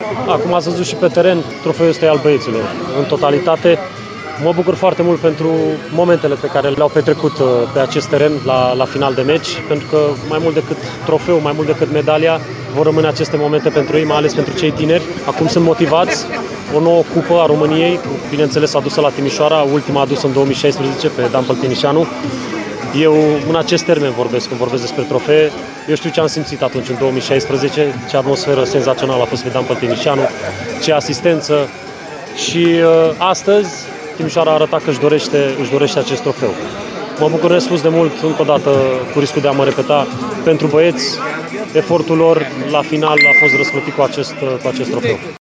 Acum ați văzut și pe teren, trofeul este al băieților. În totalitate, mă bucur foarte mult pentru momentele pe care le-au petrecut pe acest teren la final de meci, pentru că mai mult decât trofeu, mai mult decât medalia, vor rămâne aceste momente pentru ei, mai ales pentru cei tineri. Acum sunt motivați, o nouă cupă a României, bineînțeles adusă la Timișoara, ultima adusă în 2016 pe Dan Păltinișanu. Eu în acest termen vorbesc, când vorbesc despre trofee. Eu știu ce am simțit atunci, în 2016, ce atmosferă senzațională a fost pe Dan Păltinișanu, ce asistență și astăzi Timișoara a arătat că își dorește acest trofeu. Mă bucur nespus de mult, încă o dată, cu riscul de a mă repeta, pentru băieți. Efortul lor la final a fost răsplătit cu acest trofeu.